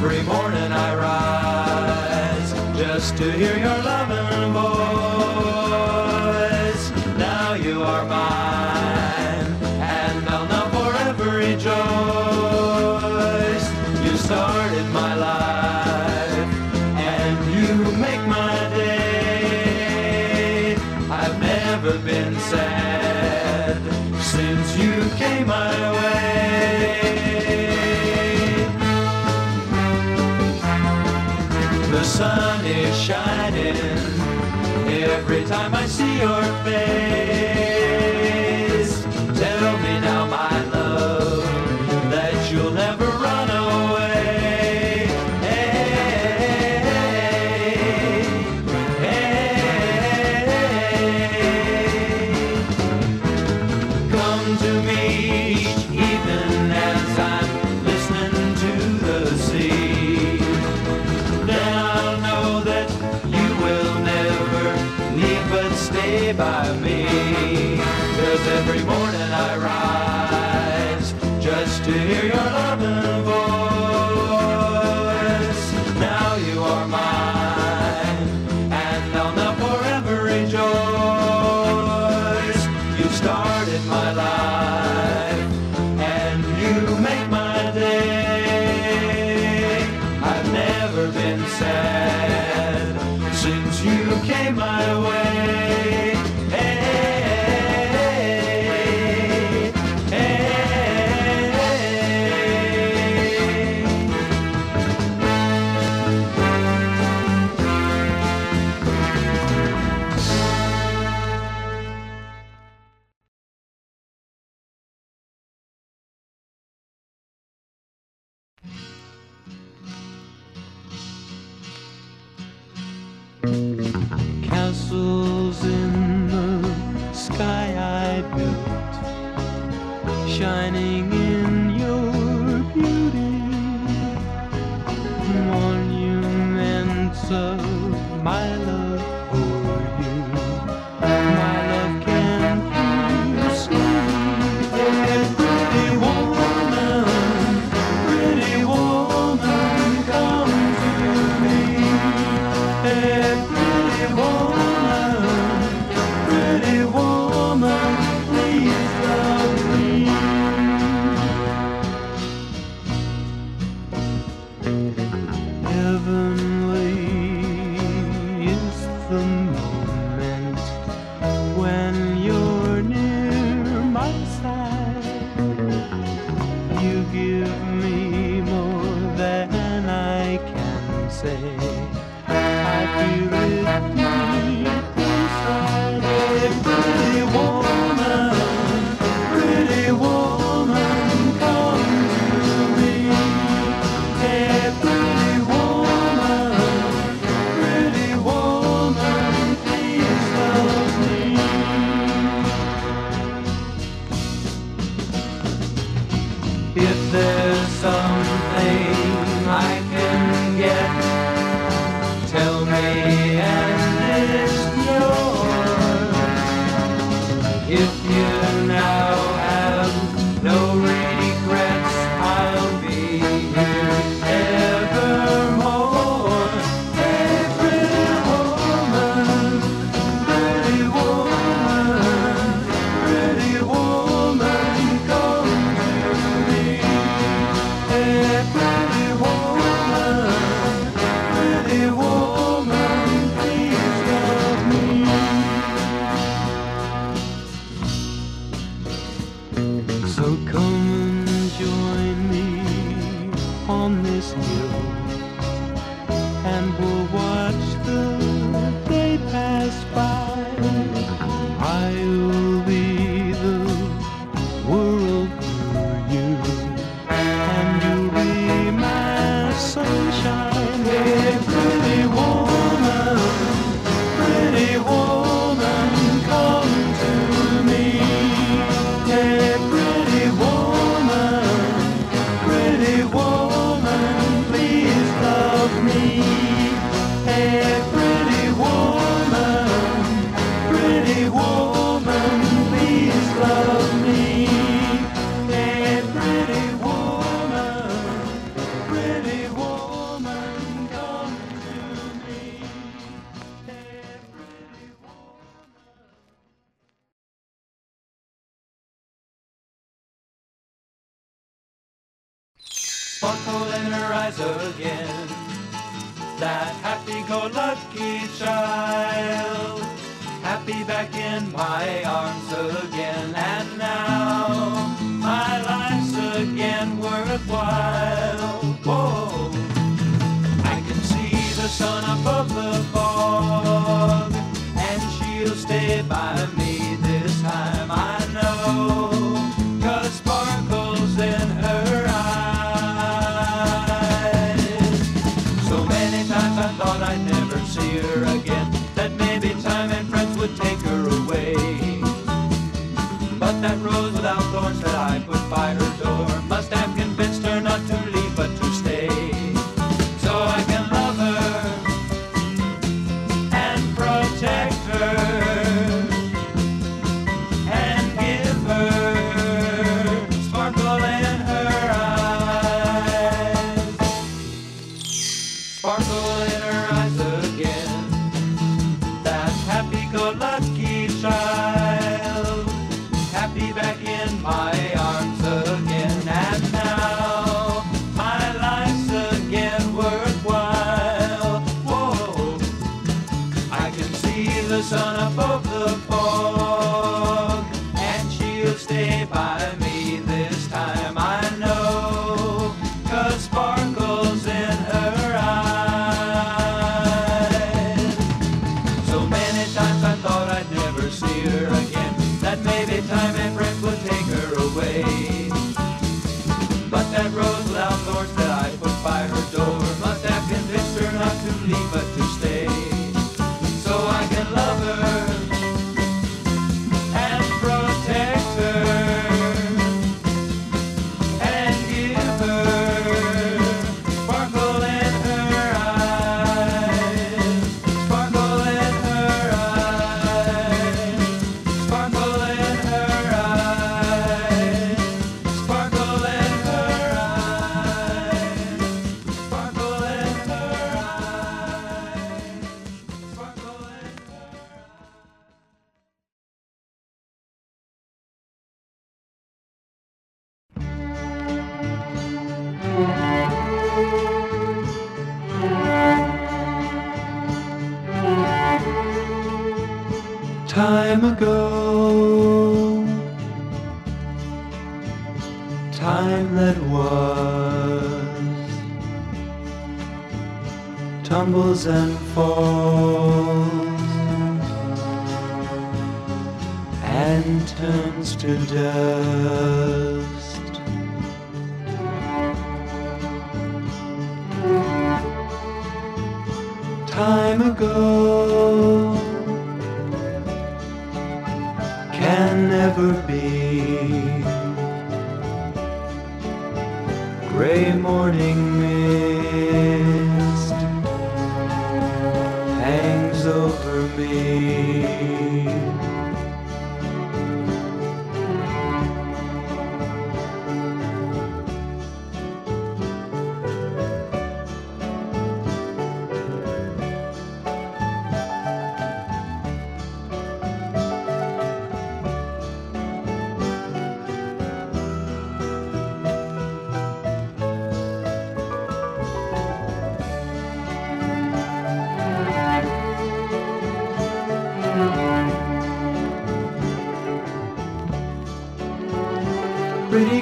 every morning I rise just to hear your loving voice. Now you are mine, and I'll now forever rejoice. You started my life, and you make my day. I've never been sad since you came my way. The sun is shining every time I see your face. Tell me now, my love, that you'll never run away. Hey, hey, hey. Come to me each evening as I'm listening to the sea. Then I'll know that you will never leave but stay by me. 'Cause every morning I rise just to hear your loving voice. Now you are mine, and I'll now forever rejoice. You started my life, and you make my day. I've never been sad since you came my way. Hey, hey, castles in the sky I built, shining in your beauty, monuments of my love for you. My love can't you see? Hey, pretty woman, come to me. Hey, pretty woman, please love me. Heavenly is the moment when you're near my side. You give me more than I can say. I feel it deep inside. Hey, pretty woman, come to me. Hey, pretty woman, please love me. If there's something I can get, tell me and it's yours. If you now have no regrets, I'll be here evermore. Hey, pretty woman, come to me. Hey, pretty woman, please love me. So come and join me on this hill, and we'll watch the day pass by. I'll be the world through you, and you'll be my sunshine. Hey, pretty woman, come to me. Hey, pretty woman, please love me. Hey, rise again. That happy-go-lucky child, happy back in my arms again. And now my life's again worthwhile. Whoa, I can see the sun above the fog, and she'll stay by me this time, I know, 'cause sparkles in her eyes. So many times I thought I'd never see her again, that maybe time and friends would take her away. But that rose without thorns that I put by her door must have convinced her not to leave but to stay. So I can love her and protect her and give her sparkle in her eyes. Sparkle in her eyes again. That happy-go-lucky child, happy back in my arms again. And now my life's again worthwhile. Whoa, I can see the sun above the fog, and she'll stay by me this time, I know, 'cause sparkles in her eyes. So many times I thought I'd never see her again, that maybe time and friends would take her away. But that rose without thorns that I put by her door must have convinced her not to leave but to stay. So I can love her and protect her and give her sparkle in her eyes. Sparkle in her eyes. Sparkle in her eyes. Sparkle in her eyes. Sparkle in her eyes. Sparkle in her eyes. Time ago, time that was, tumbles and falls and turns to dust. Time ago can never be. Gray morning mist hangs over me. Pretty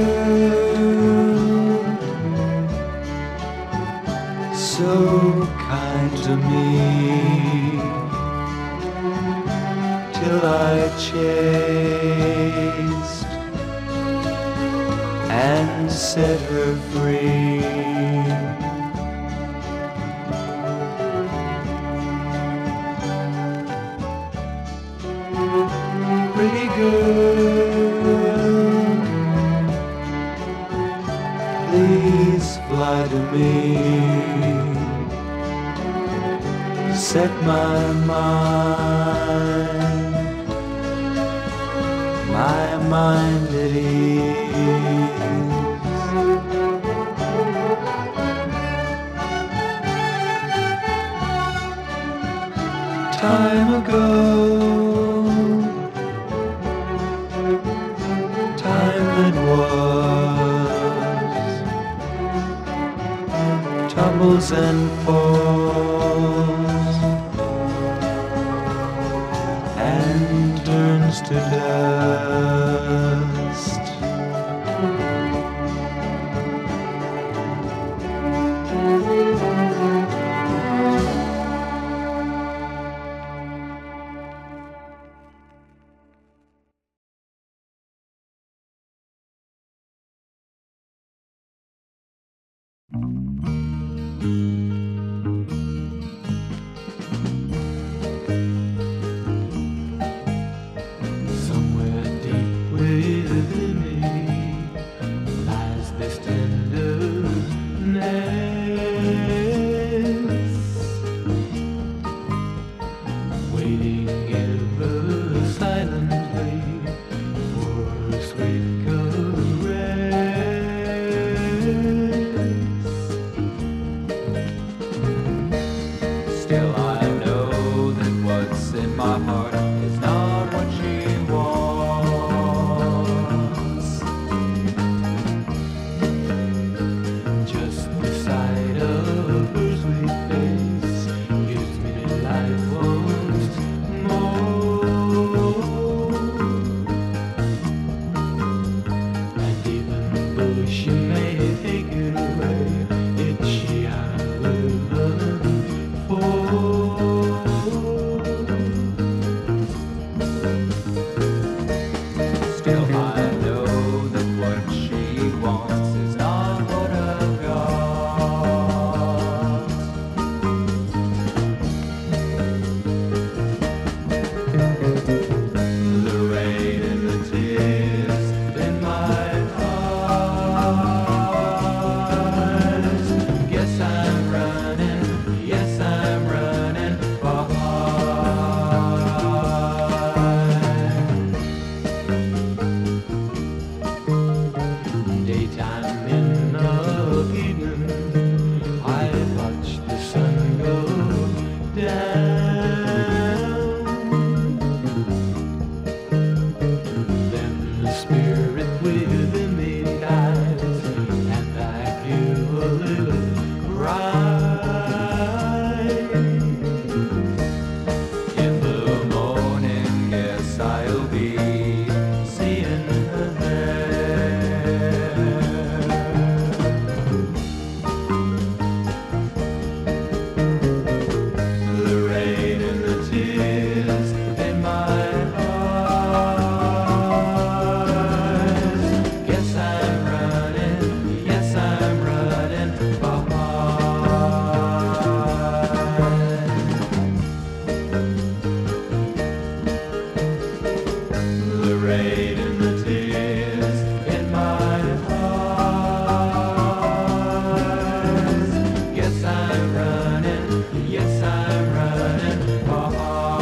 girl, so kind to me, till I chased and set her free. Pretty girl, please fly to me, set my mind at ease. Time ago, time that was, tumbles and falls and turns to dust. Somewhere deep within me lies this tenderness, waiting ever silently for a sweet caress. Still I know that what's in my heart is not what she wants. Just the sight of her sweet face gives me life once more. And even though she may take it away, it's she I will run for. Still I know that what she wants is not what I've got. The rain and the tears in my eyes. Guess I'm running, yes I'm running behind. Daytime in the evening, I watch the sun go down. Then the spirit within me dies, and I give a little cry. In the morning, yes, I'll be seeing her there. The rain and the tears in my eyes. Guess I'm running, yes I'm running behind. The rain and the tears in my eyes. Guess I'm running, yes I'm running behind.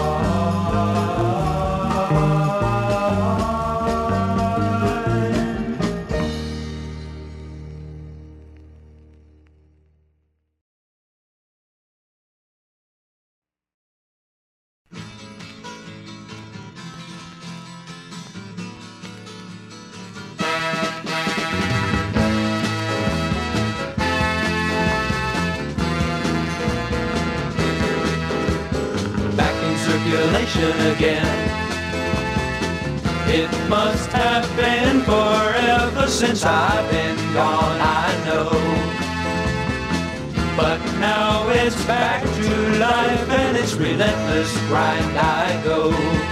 Back in circulation again. It must have been forever since I've been gone, I know. But now it's back to life and its relentless grind I go.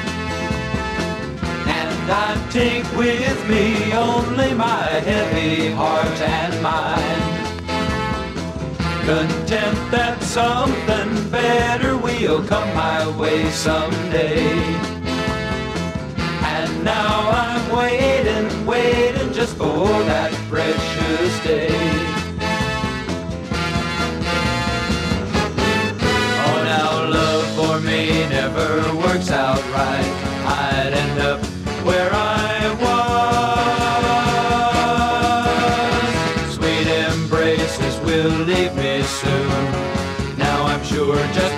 And I take with me only my heavy heart and mind, content that something better will come my way someday. And now I'm waiting, waiting just for that precious day. Oh, now love for me never works out right. I'd end up where I was. Sweet embraces will leave me soon. Now I'm sure just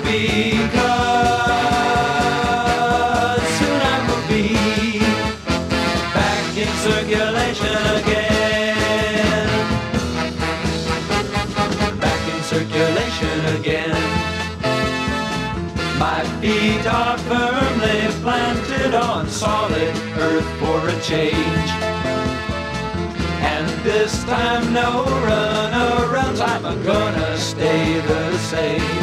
because soon I will be back in circulation again. Back in circulation. Feet are firmly planted on solid earth for a change. And this time no runarounds, I'm gonna stay the same.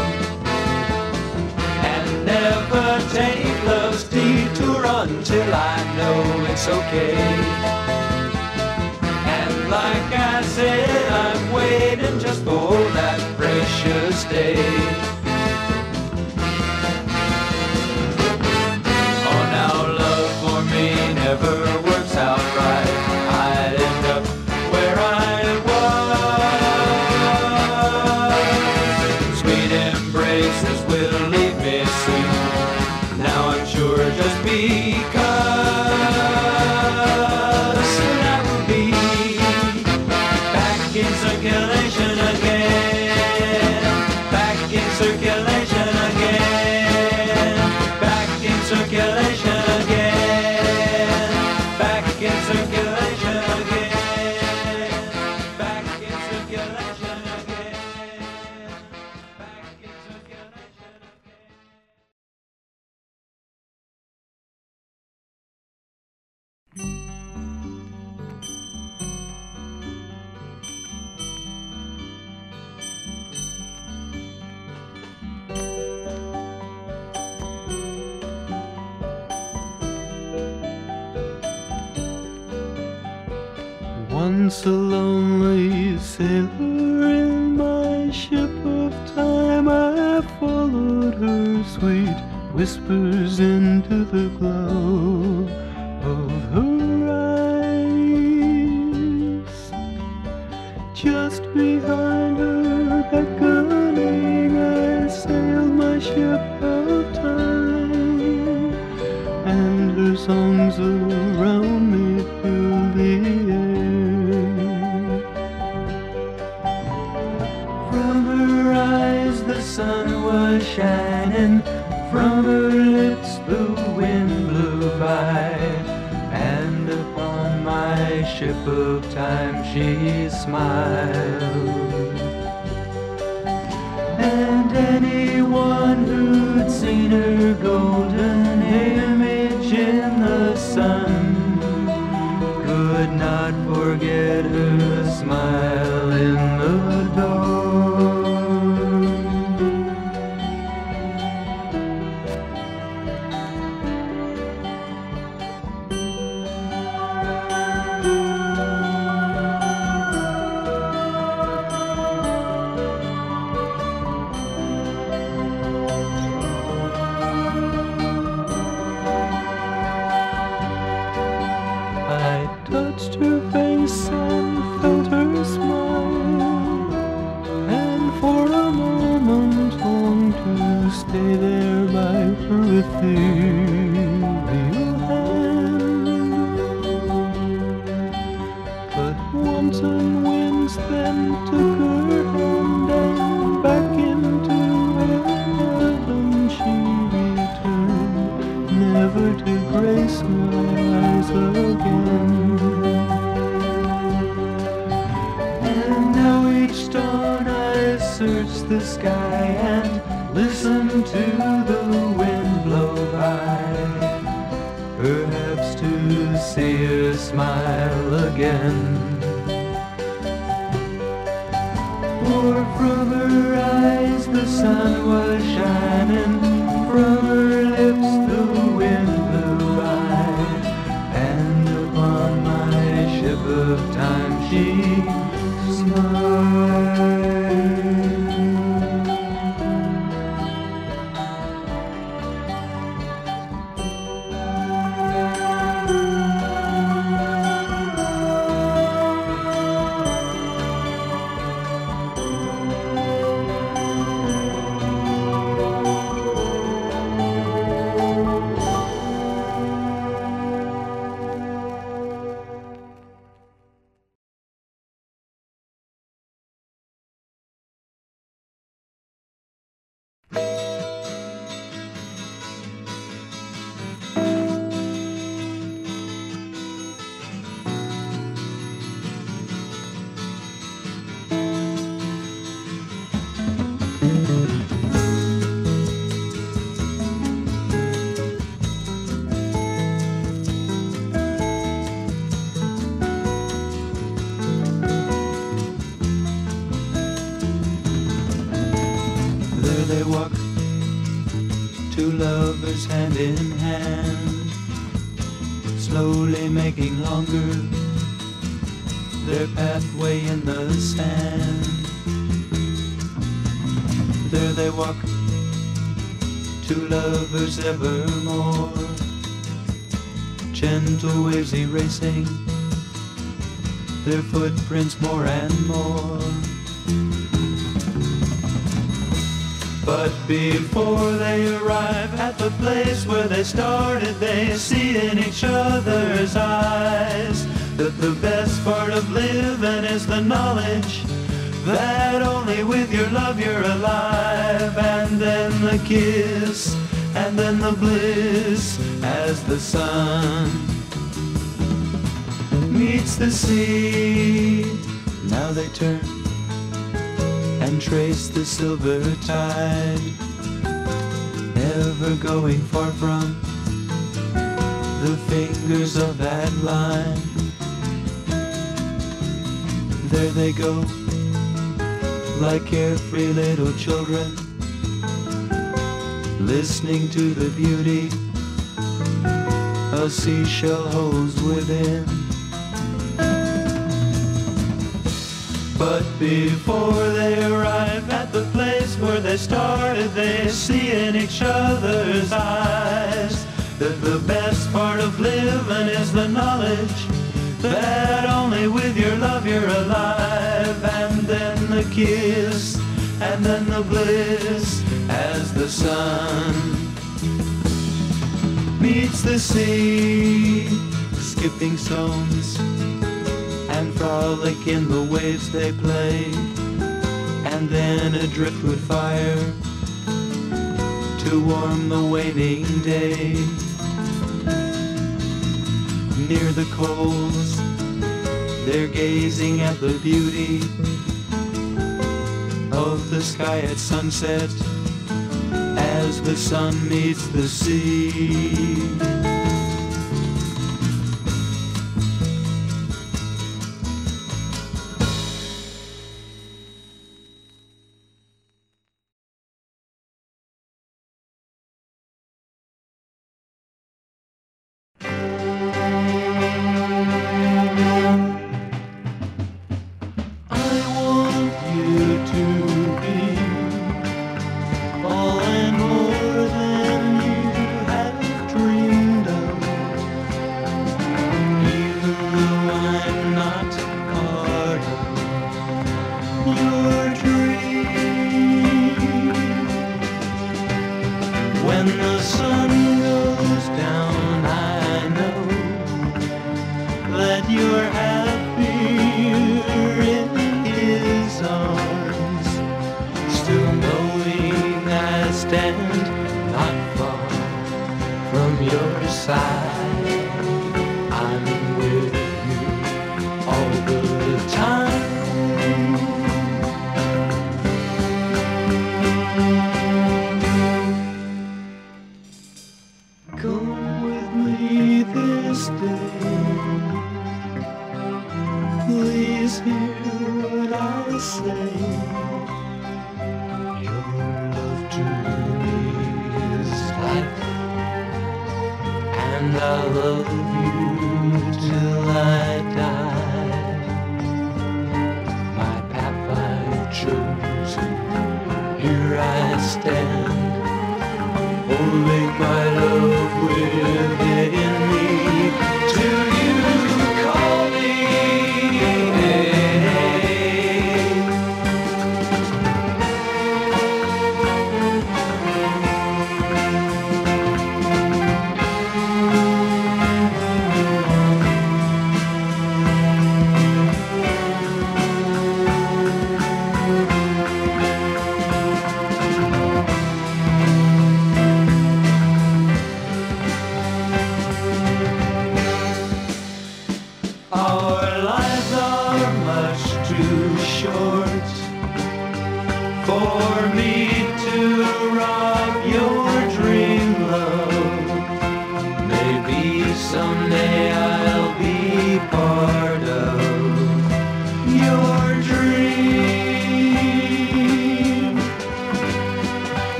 And never take love's detour until I know it's okay. And like I said, I'm waiting just for that precious day. Oh, now love for me never works out right. I'd end up where I was. Sweet embraces will leave me soon. Now I'm sure just because soon I will be back in circulation again. Back in circulation again. Back in circulation again. Back in circulation again. Back in circulation again. Back in circulation again. Once a lonely sailor in my ship of time, I followed her sweet whispers into the glow of her eyes. Just behind her beckoning, I sailed my ship of time, and her songs around me filled the air. From her eyes the sun was shining, from her lips the wind blew by, and upon my ship of time she smiled. And anyone who'd seen her golden image in the sun could not forget her smile in the dawn. I touched her face and felt her smile, and for a moment longed to stay there by her ethereal hand. But wanton winds then took her hand, and back into heaven she returned, never to grace my eyes again. And now each dawn I search the sky and listen to the wind blow by, perhaps to see her smile again. For from her eyes the sun was shining, from her lips the wind blew by, and upon my ship of time she smiled. There they walk, two lovers hand in hand, slowly making longer their pathway in the sand. There they walk, two lovers evermore, gentle waves erasing their footprints more and more. But before they arrive at the place where they started, they see in each other's eyes that the best part of living is the knowledge that only with your love you're alive. And then the kiss, and then the bliss as the sun meets the sea. Now they turn and trace the silver tide, never going far from the fingers of that line. There they go, like carefree little children, listening to the beauty a seashell holds within. But before they arrive at the place where they started, they see in each other's eyes that the best part of living is the knowledge that only with your love you're alive. And then the kiss, and then the bliss as the sun meets the sea. Skipping stones and frolic in the waves they play, and then a driftwood fire to warm the waning day. Near the coals they're gazing at the beauty of the sky at sunset as the sun meets the sea.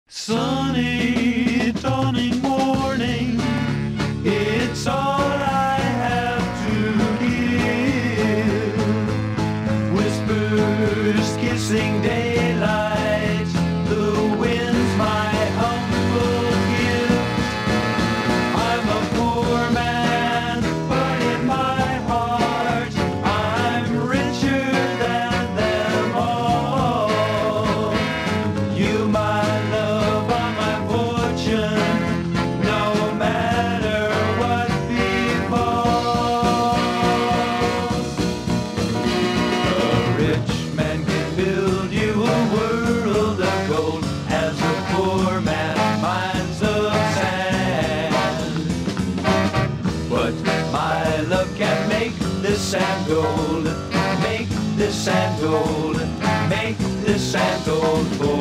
Sunny dawning morning, it's all I have to give. Whispers kissing daylight, the wind's my humble gift. I'm a poor man, but in my heart I'm richer than them all. You, my love, are my fortune, no matter what befalls. A rich man can build you a world of gold, as a poor man mines of sand. But my love can make this sand gold, make this sand gold, make this sand gold for